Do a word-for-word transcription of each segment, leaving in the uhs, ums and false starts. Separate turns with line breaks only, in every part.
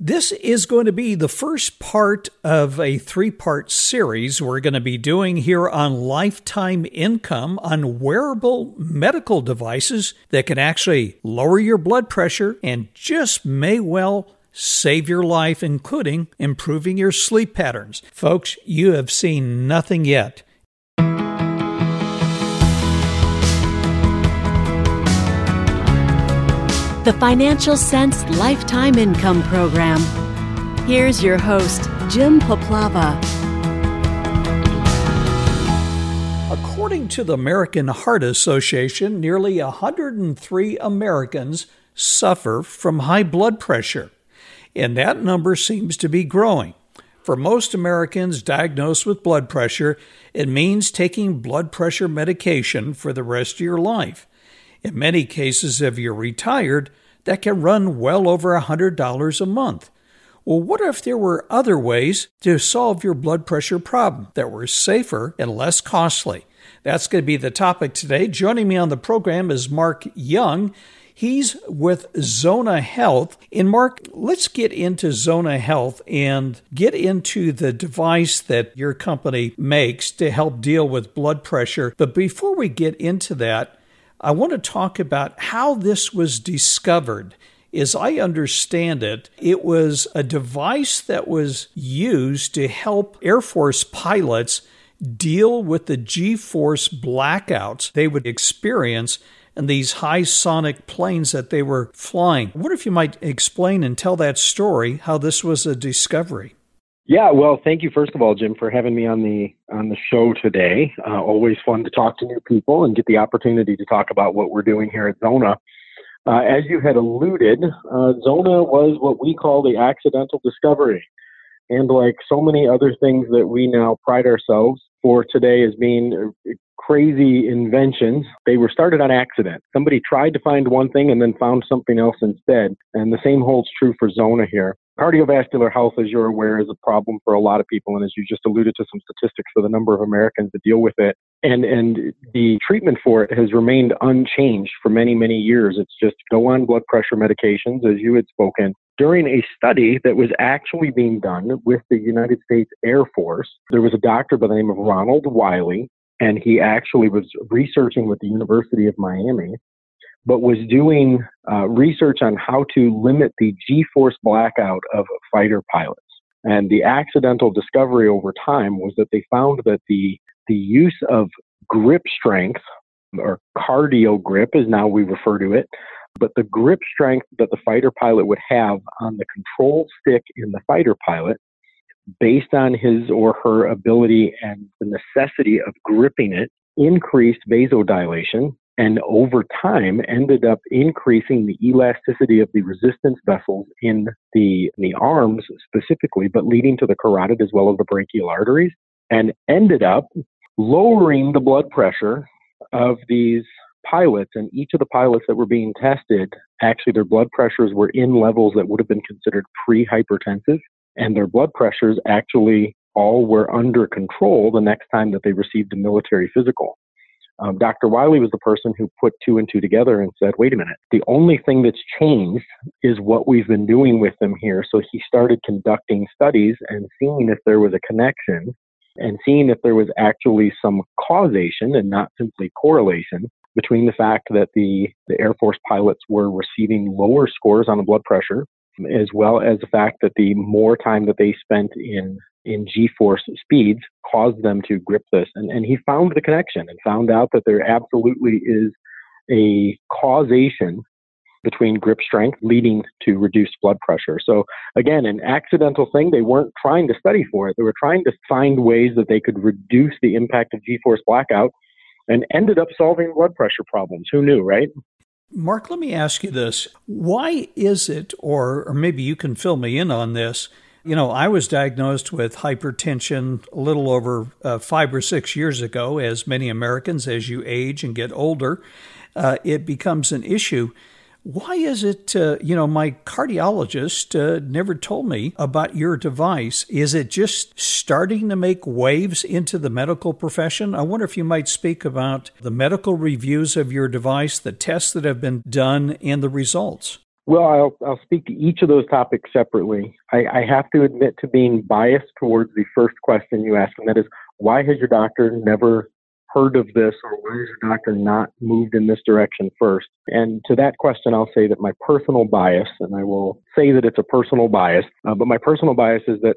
This is going to be the first part of a three-part series we're going to be doing here on Lifetime Income on wearable medical devices that can actually lower your blood pressure and just may well save your life, including improving your sleep patterns. Folks, you have seen nothing yet.
The Financial Sense Lifetime Income Program. Here's your host, Jim Poplava.
According to the American Heart Association, nearly one hundred three Americans suffer from high blood pressure, and that number seems to be growing. For most Americans diagnosed with blood pressure, it means taking blood pressure medication for the rest of your life. In many cases, if you're retired, that can run well over one hundred dollars a month. Well, what if there were other ways to solve your blood pressure problem that were safer and less costly? That's going to be the topic today. Joining me on the program is Mark Young. He's with Zona Health. And Mark, let's get into Zona Health and get into the device that your company makes to help deal with blood pressure. But before we get into that, I want to talk about how this was discovered. As I understand it, it was a device that was used to help Air Force pilots deal with the G-force blackouts they would experience in these high sonic planes that they were flying. I wonder if you might explain and tell that story, how this was a discovery.
Yeah, well, thank you, first of all, Jim, for having me on the on the show today. Uh, always fun to talk to new people and get the opportunity to talk about what we're doing here at Zona. Uh, as you had alluded, uh, Zona was what we call the accidental discovery. And like so many other things that we now pride ourselves for today as being crazy inventions, they were started on accident. Somebody tried to find one thing and then found something else instead. And the same holds true for Zona here. Cardiovascular health, as you're aware, is a problem for a lot of people. And as you just alluded to some statistics for the number of Americans that deal with it. And, and the treatment for it has remained unchanged for many, many years. It's just go on blood pressure medications, as you had spoken. During a study that was actually being done with the United States Air Force, there was a doctor by the name of Ronald Wiley, and he actually was researching with the University of Miami, but was doing uh, research on how to limit the G-force blackout of fighter pilots. And the accidental discovery over time was that they found that the, the use of grip strength, or cardio grip as now we refer to it, but the grip strength that the fighter pilot would have on the control stick in the fighter pilot, based on his or her ability and the necessity of gripping it, increased vasodilation, and over time ended up increasing the elasticity of the resistance vessels in the, in the arms specifically, but leading to the carotid as well as the brachial arteries, and ended up lowering the blood pressure of these pilots. And each of the pilots that were being tested, actually their blood pressures were in levels that would have been considered pre-hypertensive, and their blood pressures actually all were under control the next time that they received a military physical. Um, Doctor Wiley was the person who put two and two together and said, wait a minute, the only thing that's changed is what we've been doing with them here. So he started conducting studies and seeing if there was a connection and seeing if there was actually some causation and not simply correlation between the fact that the, the Air Force pilots were receiving lower scores on the blood pressure, as well as the fact that the more time that they spent in in G-force speeds caused them to grip this. And, and he found the connection and found out that there absolutely is a causation between grip strength leading to reduced blood pressure. So again, an accidental thing. They weren't trying to study for it. They were trying to find ways that they could reduce the impact of G-force blackout and ended up solving blood pressure problems. Who knew, right?
Mark, let me ask you this. Why is it, or, or maybe you can fill me in on this, you know, I was diagnosed with hypertension a little over uh, five or six years ago. As many Americans, as you age and get older, uh, it becomes an issue. Why is it, uh, you know, my cardiologist uh, never told me about your device. Is it just starting to make waves into the medical profession? I wonder if you might speak about the medical reviews of your device, the tests that have been done, and the results.
Well, I'll, I'll speak to each of those topics separately. I, I have to admit to being biased towards the first question you asked, and that is, why has your doctor never heard of this, or why has your doctor not moved in this direction first? And to that question, I'll say that my personal bias, and I will say that it's a personal bias, uh, but my personal bias is that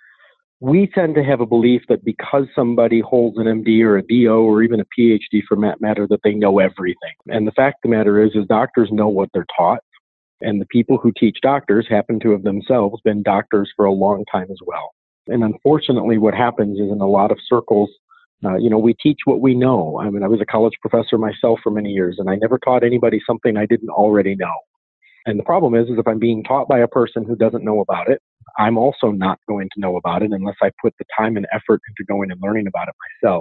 we tend to have a belief that because somebody holds an M D or a D O or even a P H D for that matter, that they know everything. And the fact of the matter is, is doctors know what they're taught. And the people who teach doctors happen to have themselves been doctors for a long time as well. And unfortunately, what happens is in a lot of circles, uh, you know, we teach what we know. I mean, I was a college professor myself for many years, and I never taught anybody something I didn't already know. And the problem is, is if I'm being taught by a person who doesn't know about it, I'm also not going to know about it unless I put the time and effort into going and learning about it myself.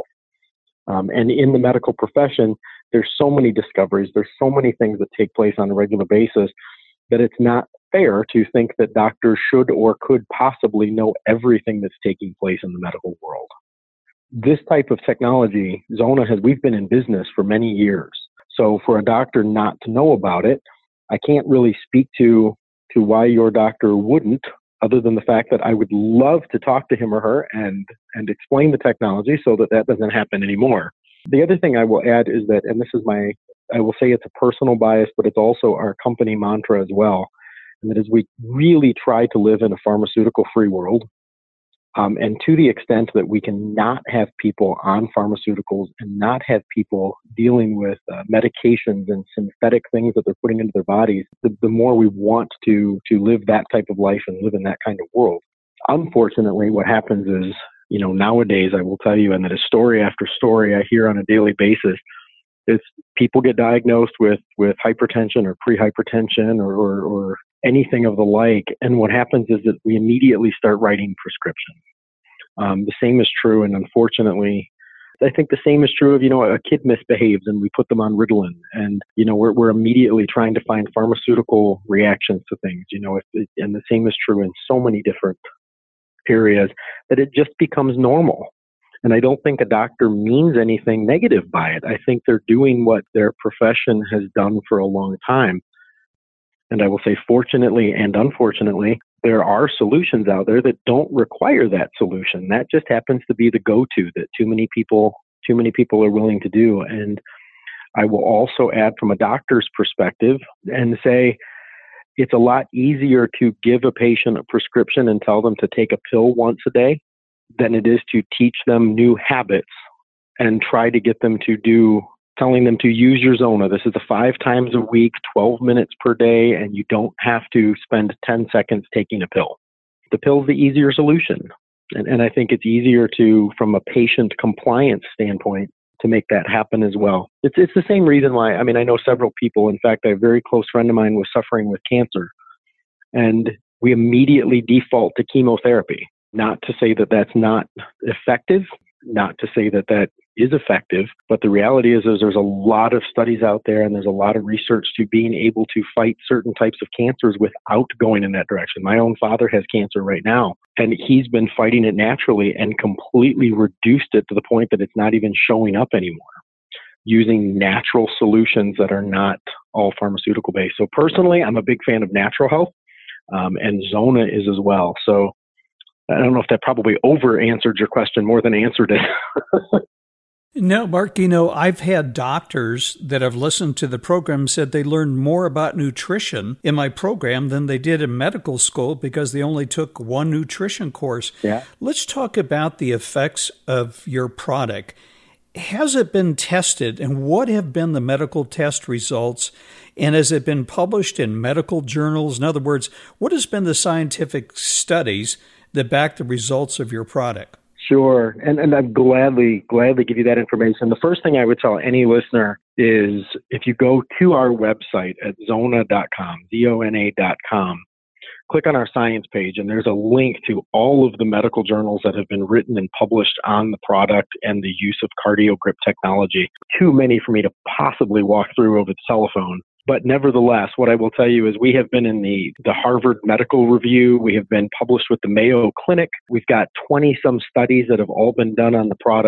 Um, and in the medical profession, there's so many discoveries, there's so many things that take place on a regular basis that it's not fair to think that doctors should or could possibly know everything that's taking place in the medical world. This type of technology, Zona has, we've been in business for many years. So for a doctor not to know about it, I can't really speak to, to why your doctor wouldn't, other than the fact that I would love to talk to him or her and, and explain the technology so that that doesn't happen anymore. The other thing I will add is that, and this is my, I will say it's a personal bias, but it's also our company mantra as well. And that is, we really try to live in a pharmaceutical-free world. Um, and to the extent that we can not have people on pharmaceuticals and not have people dealing with uh, medications and synthetic things that they're putting into their bodies, the, the more we want to, to live that type of life and live in that kind of world. Unfortunately, what happens is, you know, nowadays, I will tell you, and that is story after story I hear on a daily basis, is people get diagnosed with, with hypertension or pre-hypertension or, or, or anything of the like. And what happens is that we immediately start writing prescriptions. Um, the same is true. And unfortunately, I think the same is true of, you know, a kid misbehaves and we put them on Ritalin, and, you know, we're, we're immediately trying to find pharmaceutical reactions to things, you know, if it, and the same is true in so many different areas that it just becomes normal. And I don't think a doctor means anything negative by it. I think they're doing what their profession has done for a long time. And I will say, fortunately and unfortunately, there are solutions out there that don't require that solution. That just happens to be the go-to that too many people, too many people are willing to do. And I will also add from a doctor's perspective and say, it's a lot easier to give a patient a prescription and tell them to take a pill once a day than it is to teach them new habits and try to get them to do, telling them to use your Zona. This is a five times a week, twelve minutes per day, and you don't have to spend ten seconds taking a pill. The pill's the easier solution. And, and I think it's easier to, from a patient compliance standpoint, to make that happen as well. It's it's the same reason why, I mean, I know several people, in fact, a very close friend of mine was suffering with cancer, and we immediately default to chemotherapy. Not to say that that's not effective, not to say that that is effective, but the reality is, is there's a lot of studies out there and there's a lot of research to being able to fight certain types of cancers without going in that direction. My own father has cancer right now, and he's been fighting it naturally and completely reduced it to the point that it's not even showing up anymore, using natural solutions that are not all pharmaceutical based. So personally, I'm a big fan of natural health, um, and Zona is as well. So I don't know if that probably over answered your question more than answered it.
No, Mark, you know, I've had doctors that have listened to the program said they learned more about nutrition in my program than they did in medical school because they only took one nutrition course.
Yeah.
Let's talk about the effects of your product. Has it been tested, and what have been the medical test results? And has it been published in medical journals? In other words, what has been the scientific studies that back the results of your product?
Sure. And and I'd gladly, gladly give you that information. The first thing I would tell any listener is if you go to our website at zona dot com, Z O N A dot com, click on our science page, and there's a link to all of the medical journals that have been written and published on the product and the use of CardioGrip technology. Too many for me to possibly walk through over the telephone. But nevertheless, what I will tell you is we have been in the, the Harvard Medical Review. We have been published with the Mayo Clinic. We've got twenty-some studies that have all been done on the product.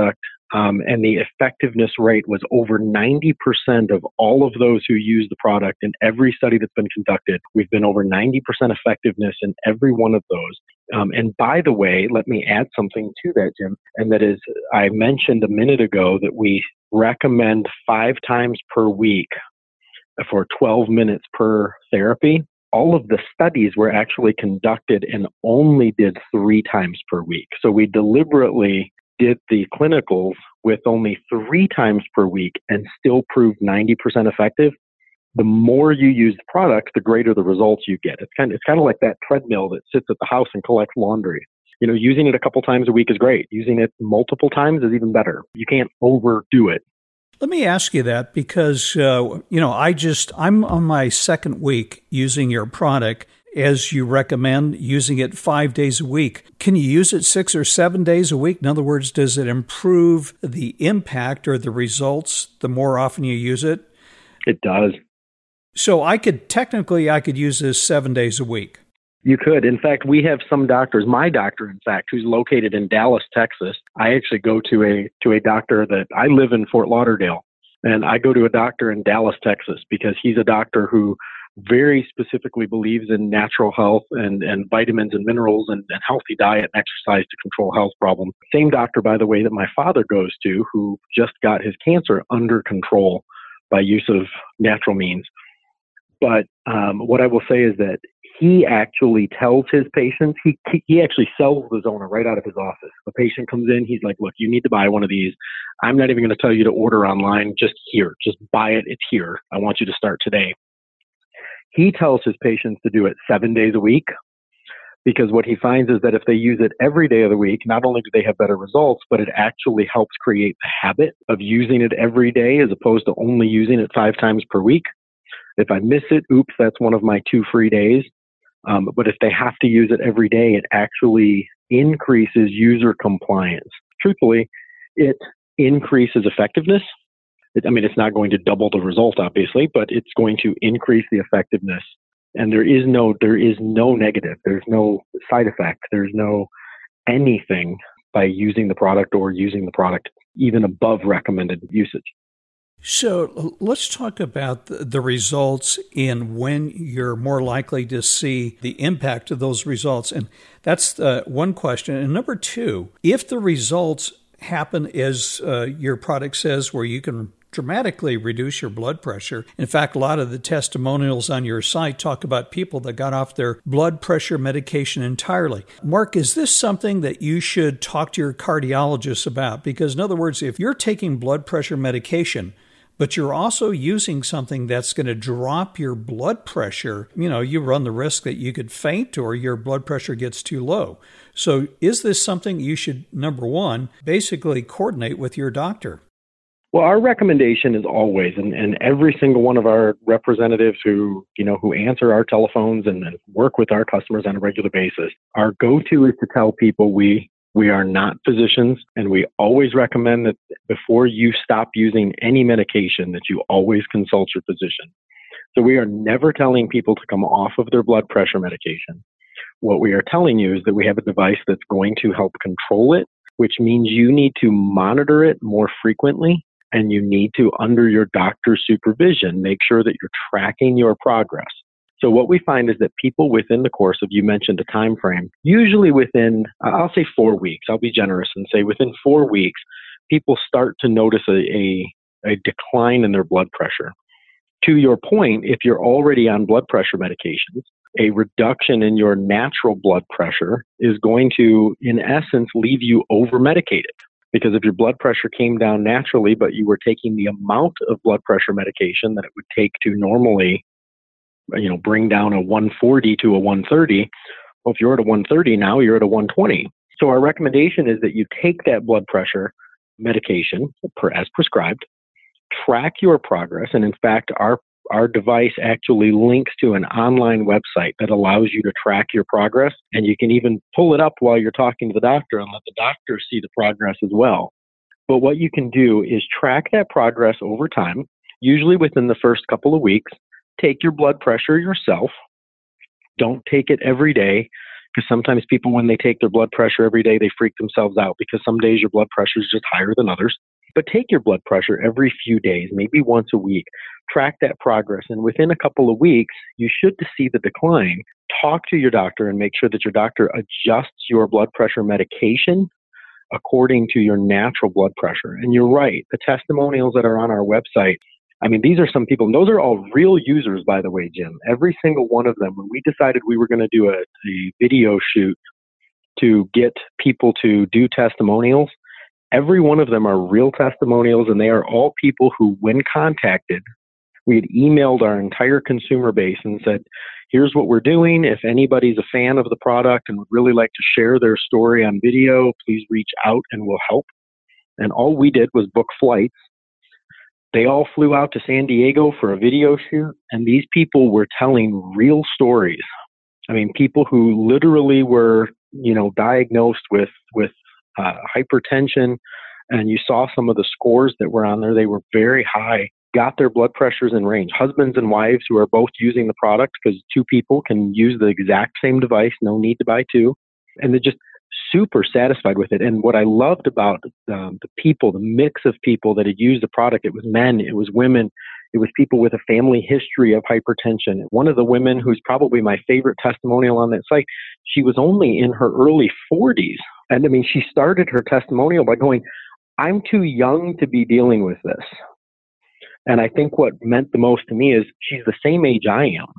Um, and the effectiveness rate was over ninety percent of all of those who use the product in every study that's been conducted. We've been over ninety percent effectiveness in every one of those. Um, and by the way, let me add something to that, Jim, and that is, I mentioned a minute ago that we recommend five times per week for twelve minutes per therapy. All of the studies were actually conducted and only did three times per week. So we deliberately did the clinicals with only three times per week and still proved ninety percent effective. The more you use the product, the greater the results you get. It's kind of, it's kind of like that treadmill that sits at the house and collects laundry. You know, using it a couple times a week is great. Using it multiple times is even better. You can't overdo it.
Let me ask you that because, uh, you know, I just, I'm on my second week using your product as you recommend, using it five days a week. Can you use it six or seven days a week? In other words, does it improve the impact or the results the more often you use it?
It does.
So I could, technically, I could use this seven days a week.
You could. In fact, we have some doctors, my doctor, in fact, who's located in Dallas, Texas. I actually go to a to a doctor that I live in Fort Lauderdale, and I go to a doctor in Dallas, Texas, because he's a doctor who very specifically believes in natural health and, and vitamins and minerals and, and healthy diet and exercise to control health problems. Same doctor, by the way, that my father goes to, who just got his cancer under control by use of natural means. But um, what I will say is that he actually tells his patients, he he actually sells the Zona right out of his office. The patient comes in, he's like, look, you need to buy one of these. I'm not even going to tell you to order online, just here, just buy it, it's here. I want you to start today. He tells his patients to do it seven days a week, because what he finds is that if they use it every day of the week, not only do they have better results, but it actually helps create the habit of using it every day as opposed to only using it five times per week. If I miss it, oops, that's one of my two free days. Um, but if they have to use it every day, it actually increases user compliance. Truthfully, it increases effectiveness. It, I mean, it's not going to double the result, obviously, but it's going to increase the effectiveness. And there is no, there is no negative. There's no side effect. There's no anything by using the product or using the product even above recommended usage.
So let's talk about the results and when you're more likely to see the impact of those results. And that's uh, one question. And number two, if the results happen as uh, your product says, where you can dramatically reduce your blood pressure. In fact, a lot of the testimonials on your site talk about people that got off their blood pressure medication entirely. Mark, is this something that you should talk to your cardiologist about? Because in other words, if you're taking blood pressure medication, but you're also using something that's going to drop your blood pressure, you know, you run the risk that you could faint or your blood pressure gets too low. So is this something you should, number one, basically coordinate with your doctor?
Well, our recommendation is always, and, and every single one of our representatives who, you know, who answer our telephones and, and work with our customers on a regular basis, our go-to is to tell people we We are not physicians, and we always recommend that before you stop using any medication, that you always consult your physician. So we are never telling people to come off of their blood pressure medication. What we are telling you is that we have a device that's going to help control it, which means you need to monitor it more frequently, and you need to, under your doctor's supervision, make sure that you're tracking your progress. So what we find is that people within the course of, you mentioned a time frame, usually within, I'll say four weeks, I'll be generous and say within four weeks, people start to notice a, a, a decline in their blood pressure. To your point, if you're already on blood pressure medications, a reduction in your natural blood pressure is going to, in essence, leave you over-medicated. Because if your blood pressure came down naturally, but you were taking the amount of blood pressure medication that it would take to normally, you know, bring down a one forty to a one thirty. Well, if you're at a one thirty now, you're at a one twenty. So our recommendation is that you take that blood pressure medication per, as prescribed, track your progress. And in fact, our, our device actually links to an online website that allows you to track your progress. And you can even pull it up while you're talking to the doctor and let the doctor see the progress as well. But what you can do is track that progress over time, usually within the first couple of weeks. Take your blood pressure yourself. Don't take it every day, because sometimes people, when they take their blood pressure every day, they freak themselves out because some days your blood pressure is just higher than others. But take your blood pressure every few days, maybe once a week. Track that progress. And within a couple of weeks, you should see the decline. Talk to your doctor and make sure that your doctor adjusts your blood pressure medication according to your natural blood pressure. And you're right, the testimonials that are on our website, I mean, these are some people, and those are all real users, by the way, Jim. Every single one of them, when we decided we were going to do a, a video shoot to get people to do testimonials, every one of them are real testimonials, and they are all people who, when contacted, we had emailed our entire consumer base and said, here's what we're doing. If anybody's a fan of the product and would really like to share their story on video, please reach out and we'll help. And all we did was book flights. They all flew out to San Diego for a video shoot, and these people were telling real stories. I mean, people who literally were, you know, diagnosed with, with uh, hypertension, and you saw some of the scores that were on there. They were very high, got their blood pressures in range. Husbands and wives who are both using the product, because two people can use the exact same device, no need to buy two. And they're just super satisfied with it. And what I loved about um, the people, the mix of people that had used the product, it was men, it was women, it was people with a family history of hypertension. One of the women, who's probably my favorite testimonial on that site, she was only in her early forties. And I mean, she started her testimonial by going, I'm too young to be dealing with this. And I think what meant the most to me is she's the same age I am.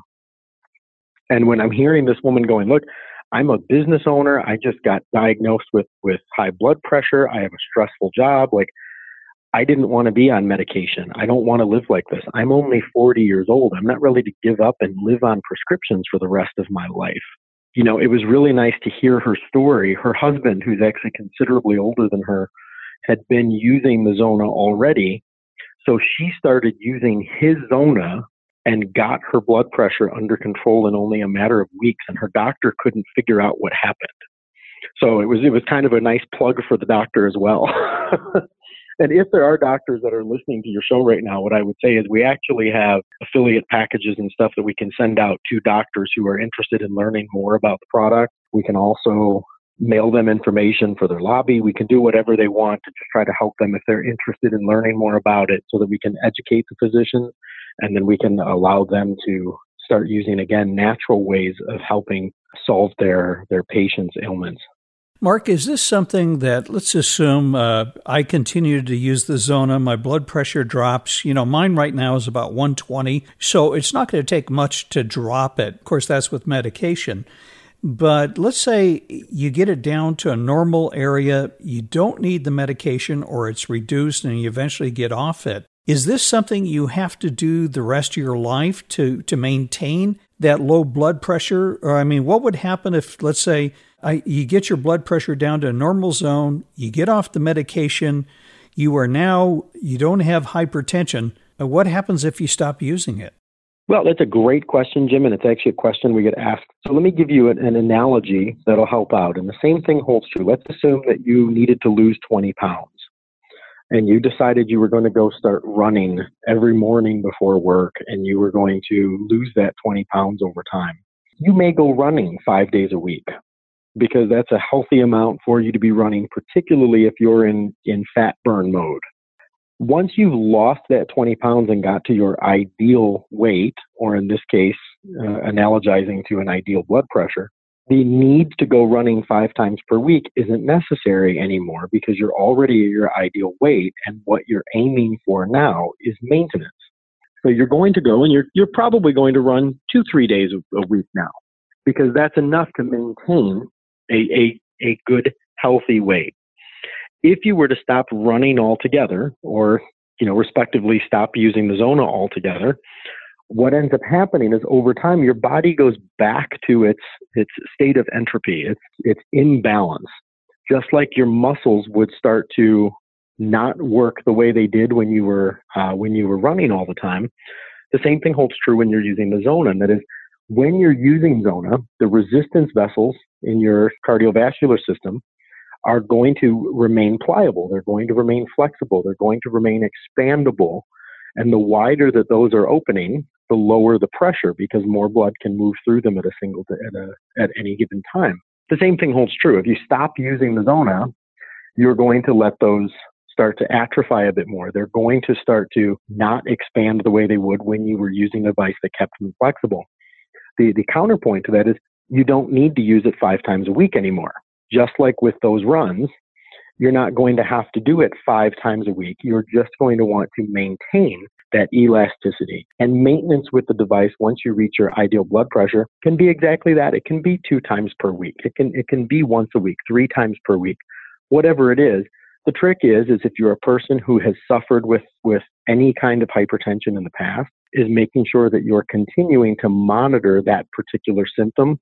And when I'm hearing this woman going, look, I'm a business owner. I just got diagnosed with, with high blood pressure. I have a stressful job. Like, I didn't want to be on medication. I don't want to live like this. I'm only forty years old. I'm not ready to give up and live on prescriptions for the rest of my life. You know, it was really nice to hear her story. Her husband, who's actually considerably older than her, had been using the Zona already. So she started using his Zona and got her blood pressure under control in only a matter of weeks, and her doctor couldn't figure out what happened. So it was it was kind of a nice plug for the doctor as well. And if there are doctors that are listening to your show right now, what I would say is we actually have affiliate packages and stuff that we can send out to doctors who are interested in learning more about the product. We can also mail them information for their lobby. We can do whatever they want to just try to help them if they're interested in learning more about it, so that we can educate the physicians, and then we can allow them to start using, again, natural ways of helping solve their, their patients' ailments.
Mark, is this something that, let's assume uh, I continue to use the Zona, my blood pressure drops, you know, mine right now is about one twenty, so it's not going to take much to drop it. Of course, that's with medication. But let's say you get it down to a normal area, you don't need the medication, or it's reduced and you eventually get off it. Is this something you have to do the rest of your life to, to maintain that low blood pressure? Or, I mean, what would happen if, let's say, I, you get your blood pressure down to a normal zone, you get off the medication, you are now, you don't have hypertension. What happens if you stop using it?
Well, that's a great question, Jim, and it's actually a question we get asked. So let me give you an, an analogy that'll help out. And the same thing holds true. Let's assume that you needed to lose twenty pounds. And you decided you were going to go start running every morning before work, and you were going to lose that twenty pounds over time. You may go running five days a week, because that's a healthy amount for you to be running, particularly if you're in, in fat burn mode. Once you've lost that twenty pounds and got to your ideal weight, or in this case, uh, analogizing to an ideal blood pressure, the need to go running five times per week isn't necessary anymore, because you're already at your ideal weight, and what you're aiming for now is maintenance. So you're going to go and you're you're probably going to run two, three days a, a week now, because that's enough to maintain a, a, a good, healthy weight. If you were to stop running altogether, or, you know, respectively stop using the Zona altogether, what ends up happening is over time, your body goes back to its its state of entropy, its its imbalance. Just like your muscles would start to not work the way they did when you were uh, when you were running all the time, the same thing holds true when you're using the Zona. And that is, when you're using Zona, the resistance vessels in your cardiovascular system are going to remain pliable. They're going to remain flexible. They're going to remain expandable. And the wider that those are opening, the lower the pressure, because more blood can move through them at a single at a at any given time. the same thing holds true. If you stop using the Zona, you're going to let those start to atrophy a bit more. They're going to start to not expand the way they would when you were using a device that kept them flexible. The, the counterpoint to that is you don't need to use it five times a week anymore. Just like with those runs, you're not going to have to do it five times a week. You're just going to want to maintain that elasticity. And maintenance with the device, once you reach your ideal blood pressure, can be exactly that. It can be two times per week. It can, it can be once a week, three times per week, whatever it is. The trick is, is if you're a person who has suffered with, with any kind of hypertension in the past, is making sure that you're continuing to monitor that particular symptom.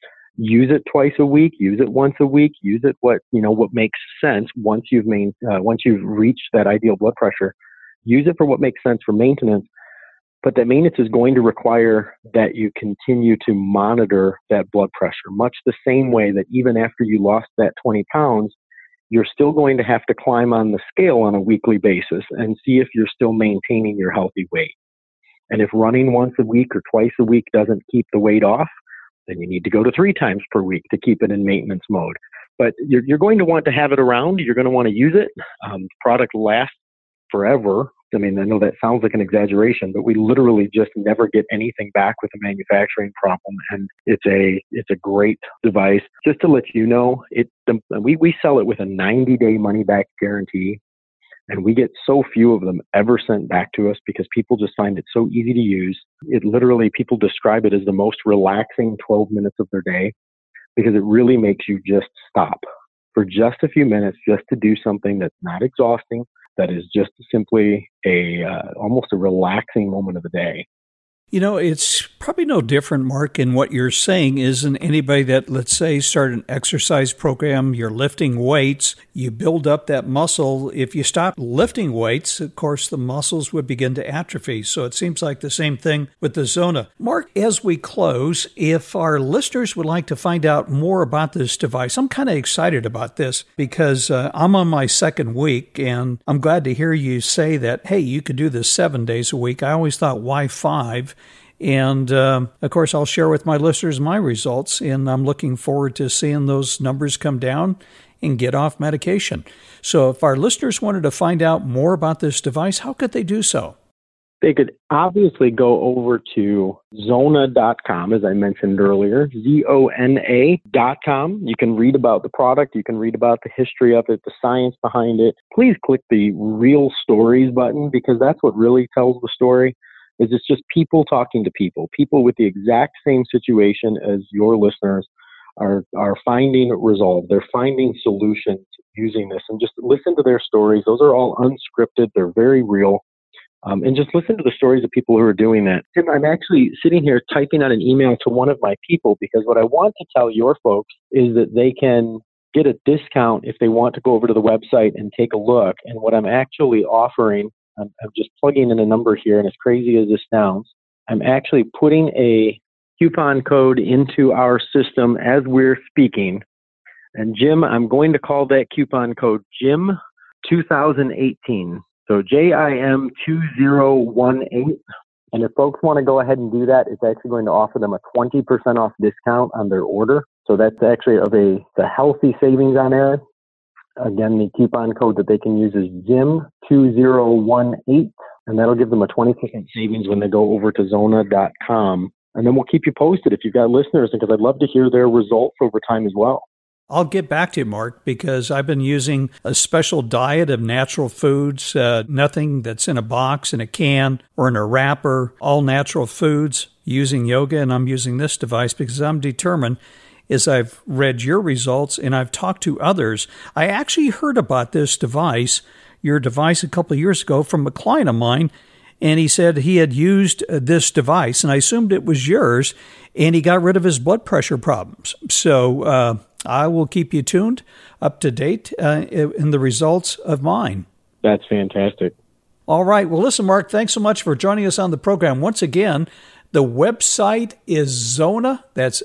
Use it twice a week, use it once a week, use it what, you know, what makes sense once you've main, uh, once you've reached that ideal blood pressure. Use it for what makes sense for maintenance. But that maintenance is going to require that you continue to monitor that blood pressure, much the same way that even after you lost that twenty pounds, you're still going to have to climb on the scale on a weekly basis and see if you're still maintaining your healthy weight. And if running once a week or twice a week doesn't keep the weight off, then you need to go to three times per week to keep it in maintenance mode. But you're, you're going to want to have it around. You're going to want to use it. Um, the product lasts forever. I mean, I know that sounds like an exaggeration, but we literally just never get anything back with a manufacturing problem. And it's a it's a great device. Just to let you know, it the, we, we sell it with a ninety-day money-back guarantee. And we get so few of them ever sent back to us because people just find it so easy to use. It literally, people describe it as the most relaxing twelve minutes of their day because it really makes you just stop for just a few minutes just to do something that's not exhausting, that is just simply a uh, almost a relaxing moment of the day.
You know, it's probably no different, Mark, in what you're saying isn't anybody that, let's say, started an exercise program, you're lifting weights, you build up that muscle. If you stop lifting weights, of course, the muscles would begin to atrophy. So it seems like the same thing with the Zona. Mark, as we close, if our listeners would like to find out more about this device, I'm kind of excited about this because uh, I'm on my second week, and I'm glad to hear you say that, hey, you could do this seven days a week. I always thought, why five? And, um, of course, I'll share with my listeners my results, and I'm looking forward to seeing those numbers come down and get off medication. So if our listeners wanted to find out more about this device, how could they do so?
They could obviously go over to zona dot com, as I mentioned earlier, Z O N A dot com. You can read about the product. You can read about the history of it, the science behind it. Please click the Real Stories button because that's what really tells the story. Is it's just people talking to people, people with the exact same situation as your listeners are are finding resolve. They're finding solutions using this, and just listen to their stories. Those are all unscripted. They're very real. Um, and just listen to the stories of people who are doing that. Tim, I'm actually sitting here typing out an email to one of my people because what I want to tell your folks is that they can get a discount if they want to go over to the website and take a look. And what I'm actually offering, I'm, I'm just plugging in a number here, and as crazy as this sounds, I'm actually putting a coupon code into our system as we're speaking. And Jim, I'm going to call that coupon code Jim twenty eighteen. So J I M two thousand eighteen. And if folks want to go ahead and do that, it's actually going to offer them a twenty percent off discount on their order. So that's actually of a the healthy savings on there. Again, the coupon code that they can use is Jim two thousand eighteen, and that'll give them a twenty percent savings when they go over to zona dot com. And then we'll keep you posted if you've got listeners, because I'd love to hear their results over time as well.
I'll get back to you, Mark, because I've been using a special diet of natural foods, uh, nothing that's in a box, in a can, or in a wrapper, all natural foods, using yoga, and I'm using this device because I'm determined, as I've read your results and I've talked to others. I actually heard about this device, your device, a couple of years ago from a client of mine, and he said he had used this device, and I assumed it was yours, and he got rid of his blood pressure problems. So uh, I will keep you tuned, up to date uh, in the results of mine.
That's fantastic.
All right. Well, listen, Mark, thanks so much for joining us on the program. Once again, the website is Zona, that's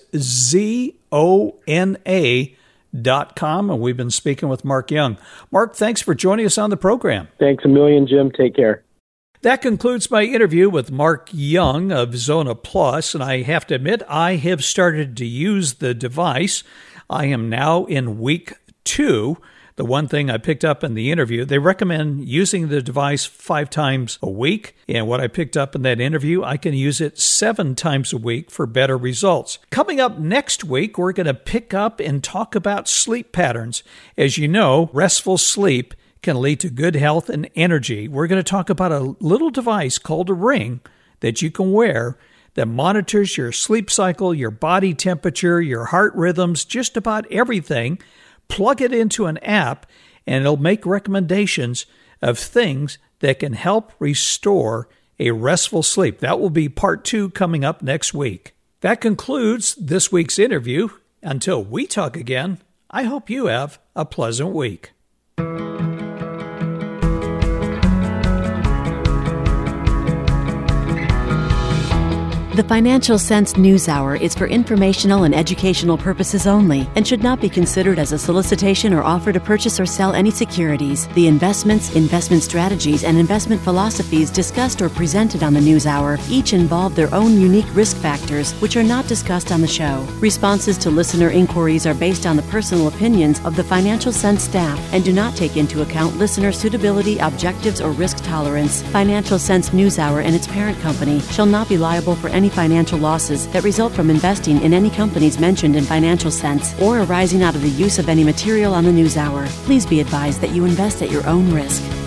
Z O N A dot com, and we've been speaking with Mark Young. Mark, thanks for joining us on the program.
Thanks a million, Jim. Take care.
That concludes my interview with Mark Young of Zona Plus, and I have to admit, I have started to use the device. I am now in week two. The one thing I picked up in the interview, they recommend using the device five times a week. And what I picked up in that interview, I can use it seven times a week for better results. Coming up next week, we're going to pick up and talk about sleep patterns. As you know, restful sleep can lead to good health and energy. We're going to talk about a little device called a ring that you can wear that monitors your sleep cycle, your body temperature, your heart rhythms, just about everything. Plug it into an app, and it'll make recommendations of things that can help restore a restful sleep. That will be part two coming up next week. That concludes this week's interview. Until we talk again, I hope you have a pleasant week.
The Financial Sense News Hour is for informational and educational purposes only and should not be considered as a solicitation or offer to purchase or sell any securities. The investments, investment strategies, and investment philosophies discussed or presented on the News Hour each involve their own unique risk factors, which are not discussed on the show. Responses to listener inquiries are based on the personal opinions of the Financial Sense staff and do not take into account listener suitability, objectives, or risk tolerance. Financial Sense News Hour and its parent company shall not be liable for any financial losses that result from investing in any companies mentioned in Financial Sense or arising out of the use of any material on the News Hour. Please be advised that you invest at your own risk.